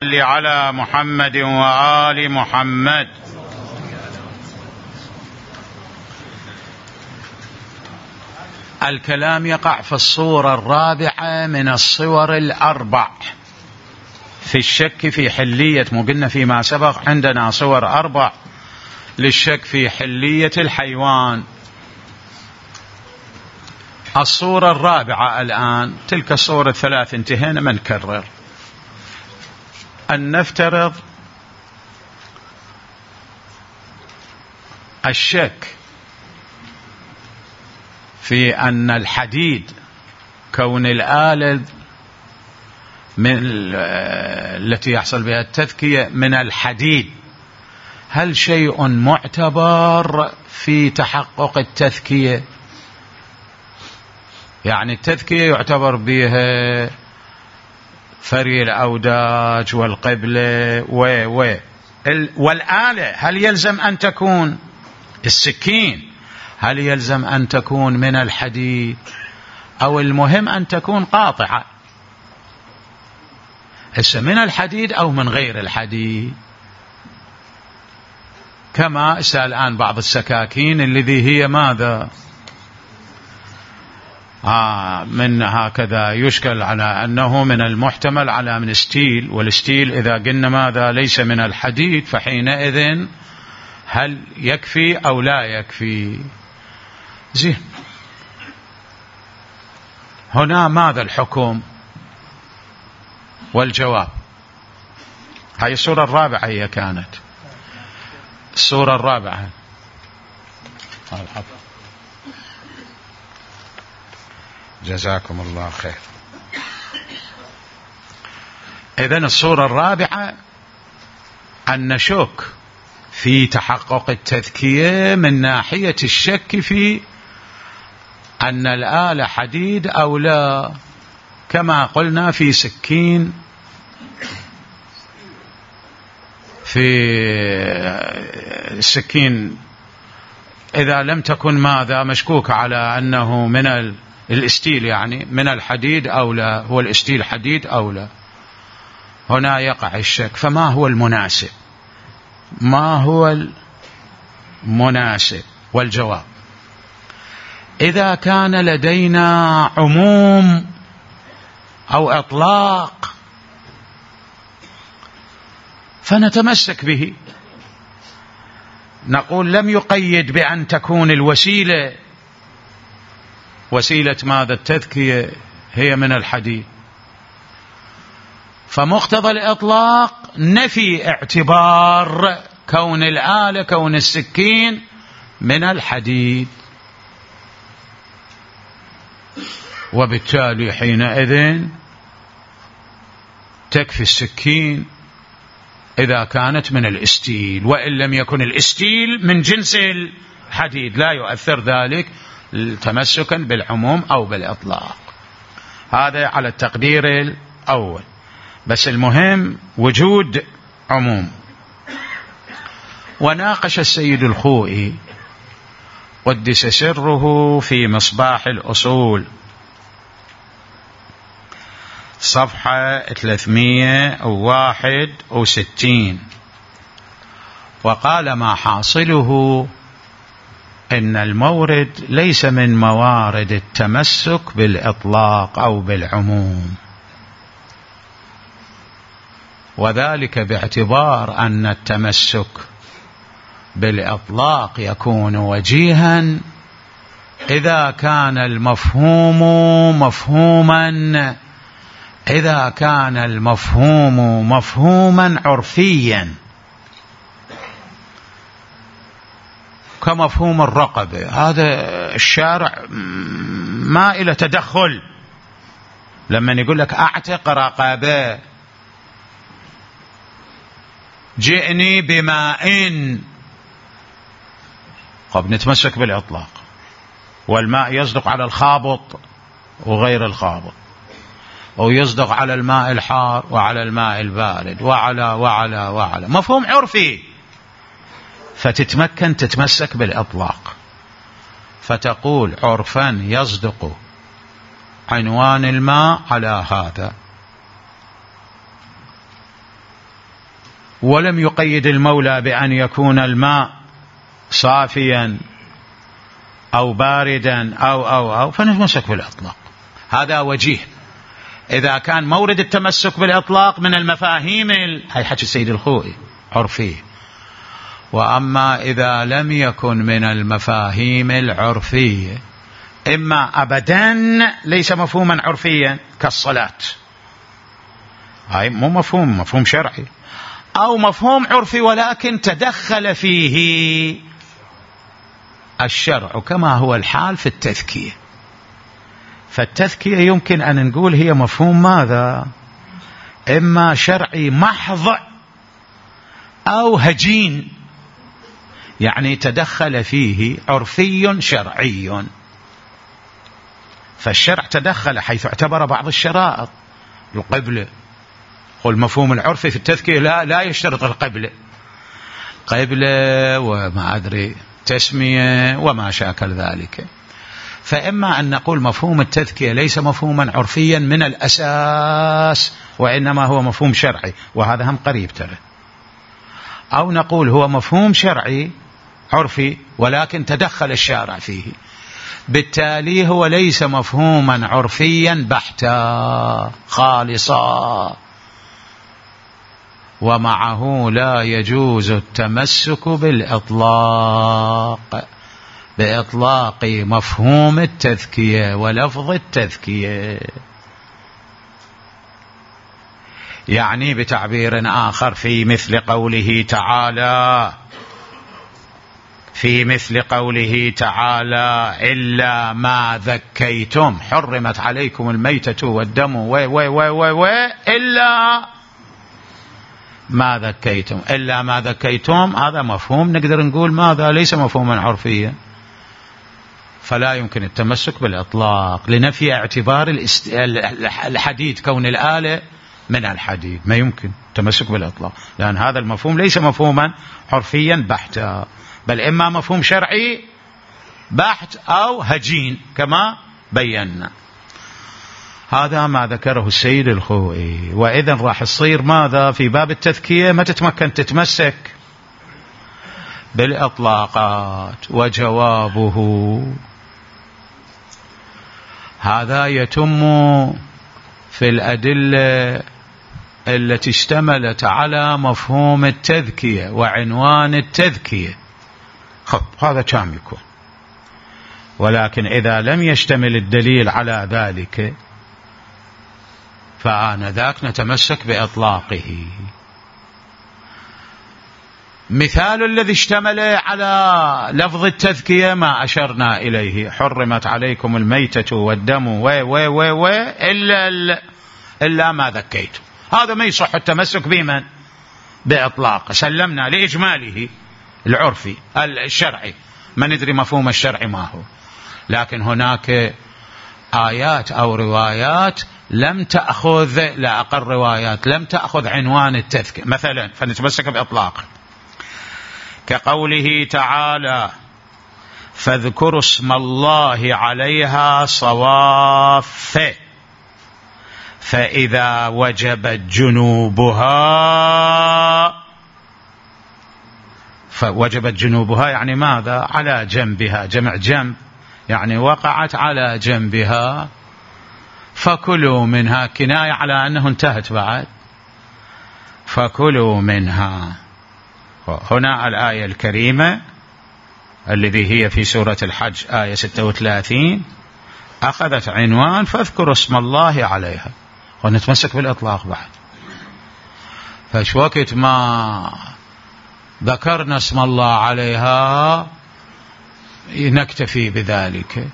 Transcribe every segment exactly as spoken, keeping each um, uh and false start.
صل على محمد وآل محمد. الكلام يقع في الصورة الرابعة من الصور الأربع في الشك في حلية، مو قلنا فيما سبق عندنا صور أربع للشك في حلية الحيوان. الصورة الرابعة الآن، تلك الصورة الثلاث انتهينا، ما نكرر. أن نفترض الشك في أن الحديد، كون الآلة من التي يحصل بها التذكية من الحديد، هل شيء معتبر في تحقق التذكية؟ يعني التذكية يعتبر بها فري الأوداج والقبلة و و والآلة هل يلزم أن تكون، السكين هل يلزم أن تكون من الحديد أو المهم أن تكون قاطعة؟ هسه من الحديد أو من غير الحديد؟ كما اسأل الآن بعض السكاكين الذي هي ماذا آه من هكذا يشكل على أنه من المحتمل على من ستيل، والستيل إذا قلنا ماذا ليس من الحديد، فحينئذ هل يكفي أو لا يكفي؟ زين، هنا ماذا الحكم والجواب؟ هاي الصورة الرابعة هي كانت الصورة الرابعة. جزاكم الله خير. إذن الصورة الرابعة أن نشك في تحقق التذكية من ناحية الشك في أن الآلة حديد أو لا، كما قلنا في سكين، في السكين إذا لم تكن ماذا مشكوك على أنه من الاستيل، يعني من الحديد أو لا، هو الاستيل حديد أو لا، هنا يقع الشك. فما هو المناسب؟ ما هو المناسب والجواب؟ إذا كان لدينا عموم أو إطلاق فنتمسك به، نقول لم يقيد بأن تكون الوسيلة، وسيلة ماذا التذكية هي من الحديد، فمقتضى الإطلاق نفي اعتبار كون الآلة، كون السكين من الحديد، وبالتالي حينئذ تكفي السكين إذا كانت من الاستيل، وإن لم يكن الاستيل من جنس الحديد لا يؤثر ذلك تمسكا بالعموم أو بالإطلاق. هذا على التقدير الأول، بس المهم وجود عموم. وناقش السيد الخوئي قدس سره في مصباح الأصول صفحة ثلاثمئة وواحد وستين، وقال ما حاصله إن المورد ليس من موارد التمسك بالإطلاق أو بالعموم، وذلك باعتبار أن التمسك بالإطلاق يكون وجيها إذا كان المفهوم مفهوما إذا كان المفهوم مفهوما عرفيا كمفهوم الرقبة. هذا الشارع ما إلى تدخل، لما يقول لك أعتق رقبة، جئني بماء، قد نتمسك بالإطلاق، والماء يصدق على الخابط وغير الخابط، أو يصدق على الماء الحار وعلى الماء البارد وعلى وعلى وعلى مفهوم عرفي، فتتمكن تتمسك بالإطلاق، فتقول عرفا يصدق عنوان الماء على هذا، ولم يقيد المولى بأن يكون الماء صافيا أو باردا أو أو أو فنتمسك بالإطلاق. هذا وجيه إذا كان مورد التمسك بالإطلاق من المفاهيم، هي حكي السيد الخوئي عرفي. وأما إذا لم يكن من المفاهيم العرفية، إما أبدا ليس مفهوما عرفيا كالصلاة، هاي مو مفهوم مفهوم شرعي، أو مفهوم عرفي ولكن تدخل فيه الشرع كما هو الحال في التذكية. فالتذكية يمكن أن نقول هي مفهوم ماذا؟ إما شرعي محض أو هجين، يعني تدخل فيه عرفي شرعي. فالشرع تدخل حيث اعتبر بعض الشرائط، القبلة، والمفهوم العرفي في التذكية لا لا يشترط القبلة، قبلة وما أدري تسمية وما شاكل ذلك. فإما أن نقول مفهوم التذكية ليس مفهوما عرفيا من الأساس، وإنما هو مفهوم شرعي، وهذا هم قريب ترى، أو نقول هو مفهوم شرعي عرفي ولكن تدخل الشارع فيه، بالتالي هو ليس مفهوما عرفيا بحتا خالصا، ومعه لا يجوز التمسك بالإطلاق بإطلاق مفهوم التذكية ولفظ التذكية. يعني بتعبير آخر، في مثل قوله تعالى في مثل قوله تعالى إلا ما ذكيتم حرمت عليكم الميتة والدم و و و و و إلا ما ذكيتم. إلا ما ذكيتم هذا مفهوم نقدر نقول ماذا؟ ليس مفهوما عرفيا، فلا يمكن التمسك بالإطلاق لنفي اعتبار الحديد كون الآلة من الحديد، ما يمكن التمسك بالإطلاق، لأن هذا المفهوم ليس مفهوما عرفيا بحتا، بل إما مفهوم شرعي بحت أو هجين كما بينا. هذا ما ذكره السيد الخوئي. وإذا راح تصير ماذا في باب التذكية؟ ما تتمكن تتمسك بالإطلاقات. وجوابه هذا يتم في الأدلة التي اشتملت على مفهوم التذكية وعنوان التذكية، خب هذا كام يكون. ولكن إذا لم يشتمل الدليل على ذلك فآنذاك نتمسك بإطلاقه. مثال الذي اشتمل على لفظ التذكية ما أشرنا إليه، حرمت عليكم الميتة والدم و و و و إلا, إلا ما ذكيتم. هذا ما يصح التمسك بمن؟ بإطلاق، سلمنا لإجماله العرفي الشرعي، ما ندري مفهوم الشرع ما هو. لكن هناك آيات أو روايات لم تأخذ، لا أقل روايات لم تأخذ عنوان التذكية مثلا، فنتمسك بإطلاق، كقوله تعالى فاذكروا اسم الله عليها صواف فإذا وجبت جنوبها. فوجبت جنوبها يعني ماذا؟ على جنبها، جمع جنب يعني وقعت على جنبها، فكلوا منها، كناية على أنه انتهت بعد، فكلوا منها. هنا الآية الكريمة الذي هي في سورة الحج آية ستة وثلاثين أخذت عنوان فاذكروا اسم الله عليها، ونتمسك بالإطلاق بعد. فش وقت ما ذكرنا اسم الله عليها نكتفي بذلك.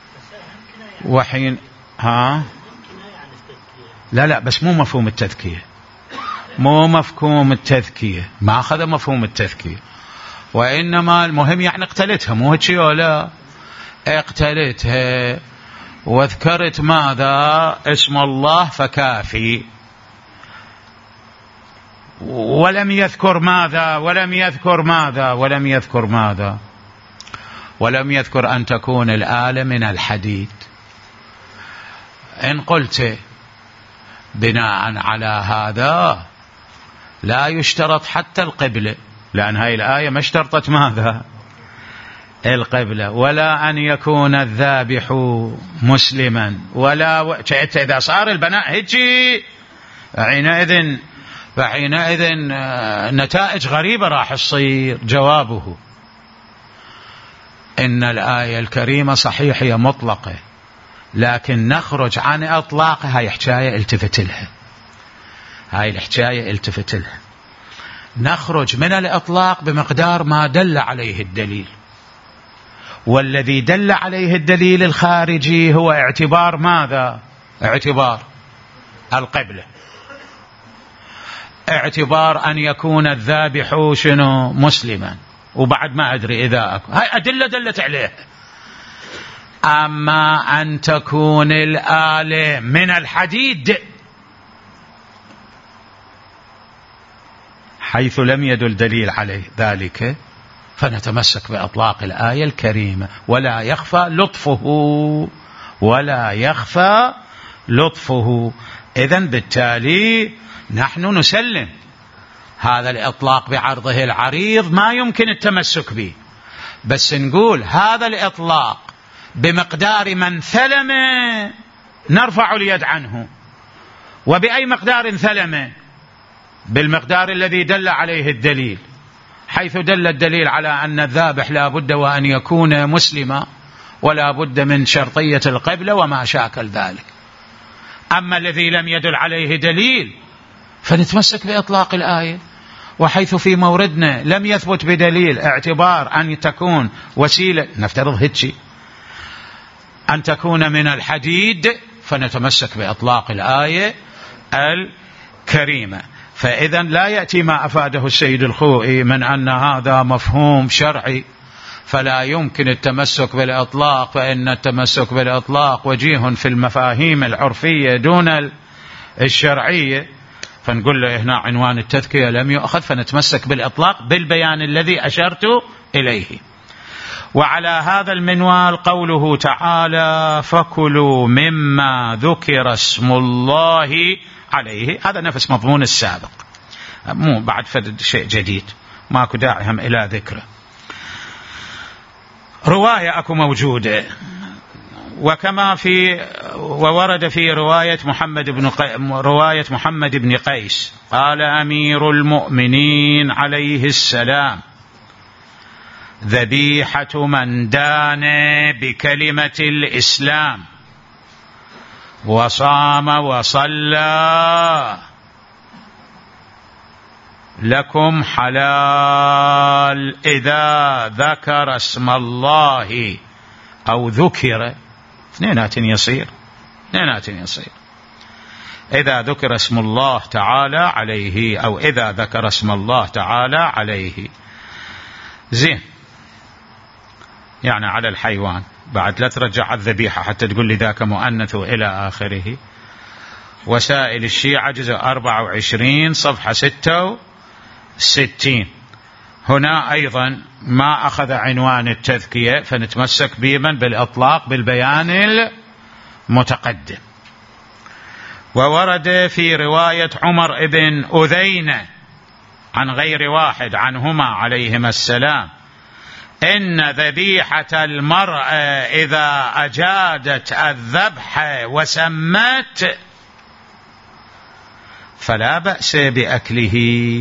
وحين ها لا لا بس مو مفهوم التذكية، مو مفهوم التذكية، ما أخذ مفهوم التذكية، وإنما المهم يعني اقتلتها، مو هيك ولا اقتلتها وذكرت ماذا؟ اسم الله فكافي، ولم يذكر ماذا؟ ولم يذكر ماذا؟ ولم يذكر ماذا؟ ولم يذكر أن تكون الآلة من الحديد. إن قلت بناء على هذا لا يشترط حتى القبلة، لأن هاي الآية ما اشترطت ماذا؟ القبلة. ولا أن يكون الذابح مسلما، ولا و... إذا صار البناء هيجي حينئذ فحينئذ نتائج غريبة راح تصير. جوابه إن الآية الكريمة صحيح هي مطلقة، لكن نخرج عن إطلاقها. هاي حكاية التفت لها، هاي الحكاية التفت لها. نخرج من الإطلاق بمقدار ما دل عليه الدليل، والذي دل عليه الدليل الخارجي هو اعتبار ماذا؟ اعتبار القبلة، اعتبار أن يكون الذابح شنو؟ مسلما. وبعد ما أدري إذا أكون، هاي أدلة دلت عليه. أما أن تكون الآلة من الحديد حيث لم يدل دليل عليه ذلك، فنتمسك بإطلاق الآية الكريمة. ولا يخفى لطفه، ولا يخفى لطفه. إذن بالتالي نحن نسلم هذا الإطلاق بعرضه العريض، ما يمكن التمسك به، بس نقول هذا الإطلاق بمقدار من ثلم نرفع اليد عنه. وبأي مقدار ثلم؟ بالمقدار الذي دل عليه الدليل، حيث دل الدليل على أن الذابح لا بد وأن يكون مسلما، ولا بد من شرطية القبلة وما شاكل ذلك. أما الذي لم يدل عليه دليل فنتمسك بإطلاق الآية. وحيث في موردنا لم يثبت بدليل اعتبار أن تكون وسيلة، نفترض هيك أن تكون من الحديد، فنتمسك بإطلاق الآية الكريمة. فإذا لا يأتي ما أفاده السيد الخوئي من أن هذا مفهوم شرعي فلا يمكن التمسك بالإطلاق، فإن التمسك بالإطلاق وجيه في المفاهيم العرفية دون الشرعية. فنقول له هنا عنوان التذكية لم يؤخذ، فنتمسك بالإطلاق بالبيان الذي أشرت إليه. وعلى هذا المنوال قوله تعالى فكلوا مما ذكر اسم الله عليه، هذا نفس مضمون السابق، مو بعد فد شيء جديد، ماكو داعي هم إلى ذكره. رواية أكو موجودة، وكما في وورد في رواية محمد بن قي... رواية محمد بن قيس قال أمير المؤمنين عليه السلام ذبيحة من دان بكلمة الإسلام وصام وصلى لكم حلال إذا ذكر اسم الله أو ذكر، اثنينات يصير اثنينات يصير إذا ذكر اسم الله تعالى عليه، أو إذا ذكر اسم الله تعالى عليه. زين، يعني على الحيوان بعد لا ترجع الذبيحة حتى تقول لي ذاك مؤنث إلى آخره. وسائل الشيعة جزء أربعة وعشرين صفحة ستة وستين. هنا أيضا ما أخذ عنوان التذكية، فنتمسك بمن بالإطلاق بالبيان المتقدم. وورد في رواية عمر بن أذينة عن غير واحد عنهما عليهما السلام إن ذبيحة المرأة إذا أجادت الذبح وسمت فلا بأس بأكله،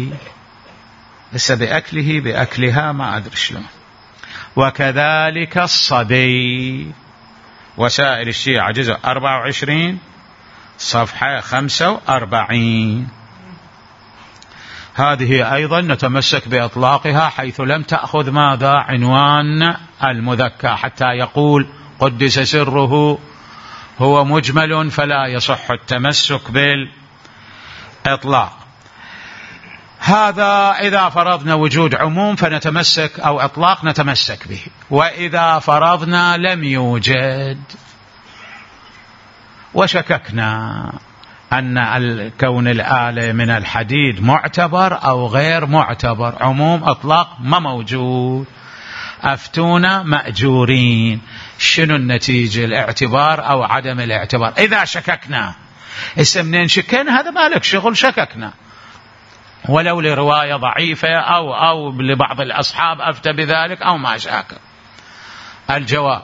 بس بأكله بأكلها ما أدري شلون. وكذلك الصبي. وسائل الشيعة جزء أربعة وعشرين صفحة خمسة وأربعين. هذه أيضا نتمسك بإطلاقها حيث لم تأخذ ماذا؟ عنوان المذكى، حتى يقول قدس سره هو مجمل فلا يصح التمسك بالإطلاق. هذا إذا فرضنا وجود عموم فنتمسك، أو إطلاق نتمسك به. وإذا فرضنا لم يوجد وشككنا أن كون الآلة من الحديد معتبر أو غير معتبر، عموم إطلاق ما موجود، أفتونا مأجورين. شنو النتيجة؟ الاعتبار أو عدم الاعتبار. إذا شككنا، اسم منين شكينا؟ هذا مالك شغل، شككنا ولو لرواية ضعيفة أو, أو لبعض الأصحاب أفتى بذلك أو ما شاكل. الجواب: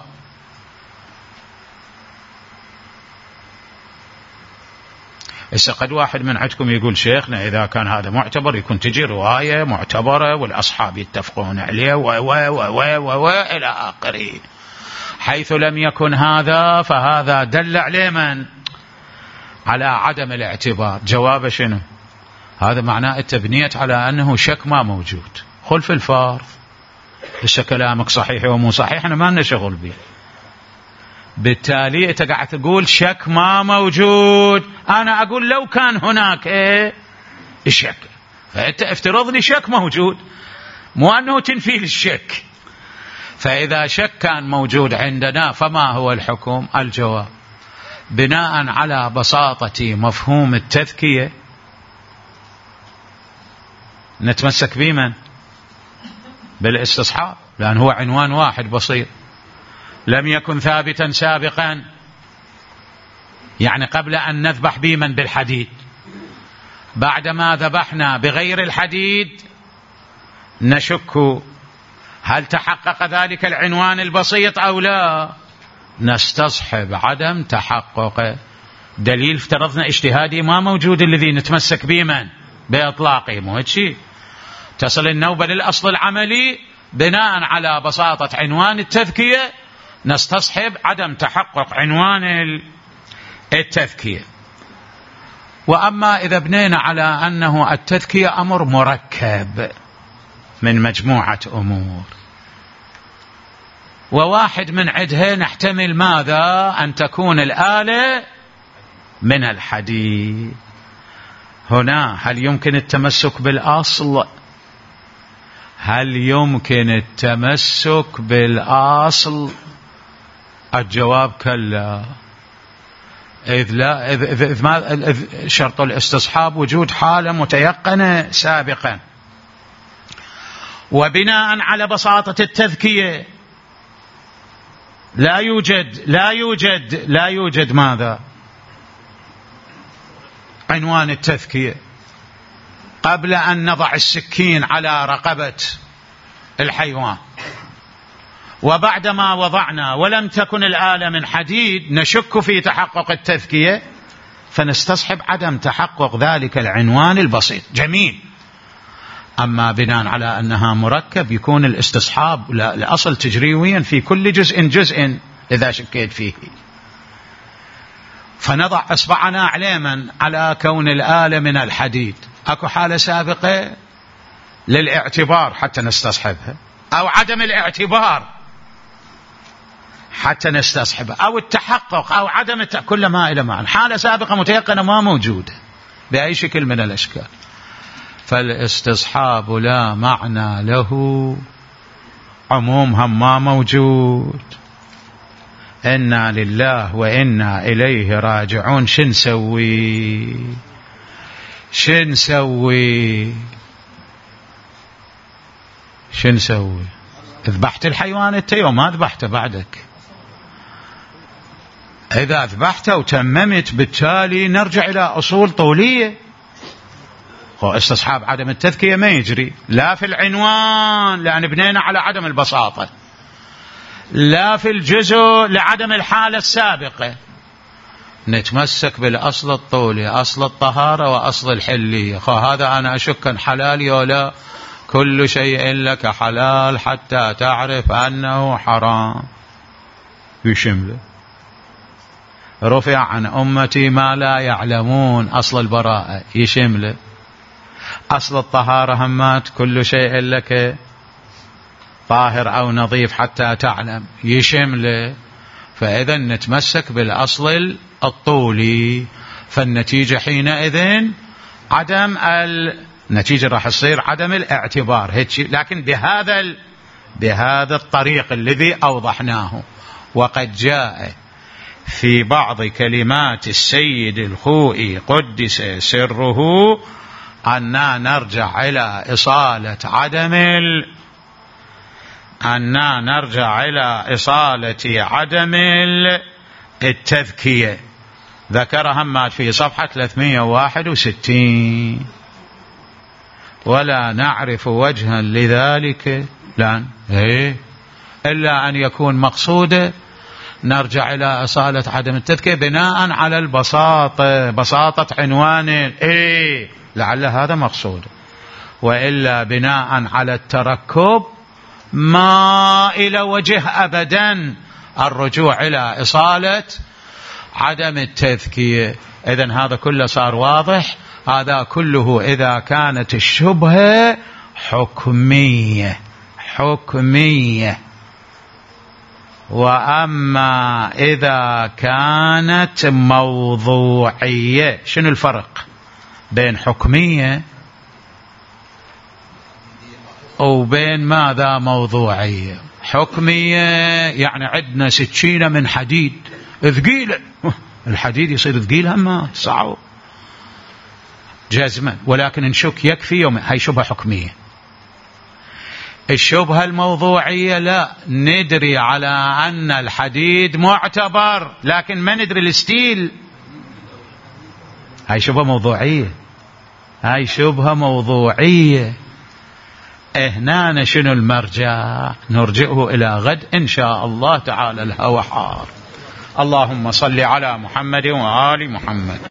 إذا قد واحد من عندكم يقول شيخنا إذا كان هذا معتبر يكون تجي رواية معتبرة والأصحاب يتفقون عليه و و و و و إلى آخره. حيث لم يكن هذا فهذا دل عليه من؟ على عدم الاعتبار. جواب شنو؟ هذا معناه التبنية على أنه شك ما موجود. خلف الفارض إذا كلامك صحيح ومو صحيح أنا ما لنا شغل به. بالتالي أنت قاعد تقول شك ما موجود، أنا أقول لو كان هناك إيه الشك، فأنت افترض لي شك موجود مو أنه تنفي الشك. فإذا شك كان موجود عندنا فما هو الحكم؟ الجواب: بناء على بساطة مفهوم التذكية نتمسك بمن؟ بالاستصحاب، لأن هو عنوان واحد بسيط لم يكن ثابتا سابقا، يعني قبل أن نذبح بمن؟ بالحديد. بعدما ذبحنا بغير الحديد نشك هل تحقق ذلك العنوان البسيط أو لا، نستصحب عدم تحقق. دليل افترضنا اجتهادي ما موجود الذي نتمسك بمن؟ بإطلاقه. مو هيك تصل النوبة للأصل العملي بناء على بساطة عنوان التذكية نستصحب عدم تحقق عنوان التذكية. وأما إذا بنينا على أنه التذكية أمر مركب من مجموعة أمور وواحد من عدها نحتمل ماذا؟ أن تكون الآلة من الحديد، هنا هل يمكن التمسك بالأصل؟ هل يمكن التمسك بالأصل؟ الجواب: كلا. إذ لا إذ إذ إذ ما إذ شرط الاستصحاب وجود حالة متيقنة سابقا، وبناء على بساطة التذكية لا يوجد لا يوجد لا يوجد ماذا؟ عنوان التذكية قبل أن نضع السكين على رقبة الحيوان، وبعدما وضعنا ولم تكن الآلة من حديد نشك في تحقق التذكية فنستصحب عدم تحقق ذلك العنوان البسيط. جميل. أما بناء على أنها مركب يكون الاستصحاب لأصل تجريويا في كل جزء جزء إذا شكيت فيه، فنضع أصبعنا عليما على كون الآلة من الحديد. أكو حالة سابقة للاعتبار حتى نستصحبها، أو عدم الاعتبار حتى نستصحبها، أو التحقق أو عدم التحقق، كل ما إلى معنى. حالة سابقة متيقنة ما موجودة بأي شكل من الأشكال، فالاستصحاب لا معنى له، عمومها ما موجود. إنا لله وإنا إليه راجعون. شن نسوي شن نسوي شن نسوي ذبحت الحيوان انت وما ذبحته بعدك. إذا ذبحته وتممت بالتالي نرجع إلى أصول طولية. استصحاب عدم التذكية ما يجري لا في العنوان لأن بنينا على عدم البساطة، لا في الجزء لعدم الحالة السابقة. نتمسك بالأصل الطولي، أصل الطهارة وأصل الحلية. هذا أنا أشك حلالي ولا، كل شيء لك حلال حتى تعرف أنه حرام. يشمله رفع عن أمتي ما لا يعلمون، أصل البراءة يشمله. أصل الطهارة همات كل شيء لك طاهر أو نظيف حتى تعلم، يشمله. فإذا نتمسك بالأصل الطولي، فالنتيجة حينئذ عدم النتيجة راح تصير عدم الاعتبار هيك، لكن بهذا ال... بهذا الطريق الذي أوضحناه. وقد جاء في بعض كلمات السيد الخوئي قدس سره أننا نرجع إلى إصالة عدم ال... أننا نرجع إلى إصالة عدم التذكية. ذكر همات في صفحة ثلاثمئة وواحد وستين. ولا نعرف وجها لذلك لا إيه إلا أن يكون مقصوده نرجع إلى أصالة عدم التذكير بناء على البساطة، بساطة عنوان إيه لعل هذا مقصوده، وإلا بناء على التركب ما إلى وجه أبدا الرجوع إلى إصالة عدم التذكير. إذن هذا كله صار واضح. هذا كله إذا كانت الشبهة حكمية حكمية. وأما إذا كانت موضوعية، شنو الفرق بين حكمية وبين ماذا موضوعية؟ حكمية يعني عندنا سكينة من حديد ثقيلة، الحديد يصير ثقيل هم صعب جزما، ولكن نشك يكفي يوم، هاي شبهة حكمية. الشبهة الموضوعية لا، ندري على أن الحديد معتبر لكن ما ندري الستيل، هاي شبهة موضوعية، هاي شبهة موضوعية. هنا شنو المرجع؟ نرجعه إلى غد إن شاء الله تعالى. الهوى حار. اللهم صل على محمد وآل محمد.